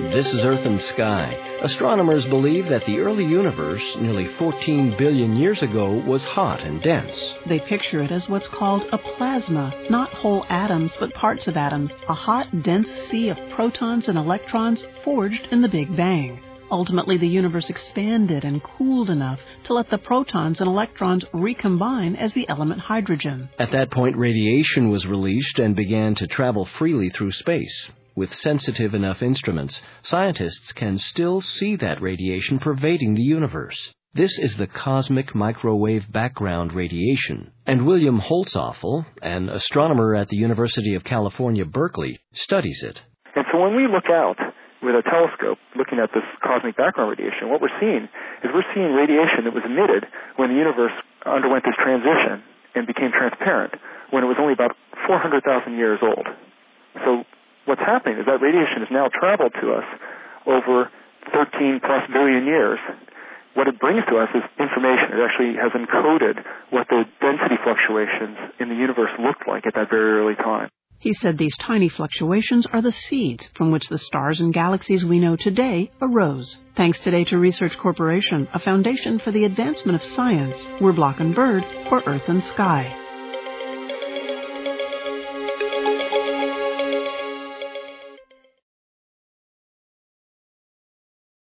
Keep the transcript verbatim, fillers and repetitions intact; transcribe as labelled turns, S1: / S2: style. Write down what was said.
S1: This is Earth and Sky. Astronomers believe that the early universe, nearly fourteen billion years ago, was hot and dense.
S2: They picture it as what's called a plasma, not whole atoms, but parts of atoms, a hot, dense sea of protons and electrons forged in the Big Bang. Ultimately, the universe expanded and cooled enough to let the protons and electrons recombine as the element hydrogen.
S1: At that point, radiation was released and began to travel freely through space. With sensitive enough instruments, scientists can still see that radiation pervading the universe. This is the cosmic microwave background radiation, and William Holtzoffel, an astronomer at the University of California, Berkeley, studies it.
S3: And so when we look out with a telescope looking at this cosmic background radiation, what we're seeing is we're seeing radiation that was emitted when the universe underwent this transition and became transparent, when it was only about four hundred thousand years old. So what's happening is that radiation has now traveled to us over thirteen plus billion years. What it brings to us is information. It actually has encoded what the density fluctuations in the universe looked like at that very early time.
S2: He said these tiny fluctuations are the seeds from which the stars and galaxies we know today arose. Thanks today to Research Corporation, a foundation for the advancement of science. We're Block and Bird for Earth and Sky.